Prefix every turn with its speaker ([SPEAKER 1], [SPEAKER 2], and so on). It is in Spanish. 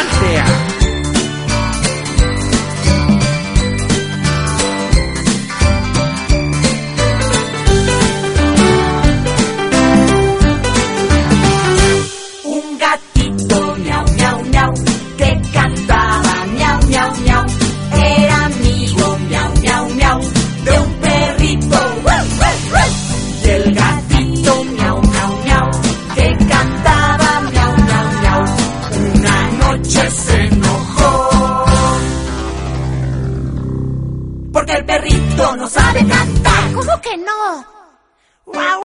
[SPEAKER 1] sea.
[SPEAKER 2] Un gatito miau, miau, miau, que cantaba miau, miau, miau. Era amigo miau, miau, miau, de un perrito. Y el gatito miau, miau, miau, que cantaba miau, miau, miau. Una noche se enojó porque el perrito no sabe cantar.
[SPEAKER 3] ¿Cómo que no?
[SPEAKER 2] Guau.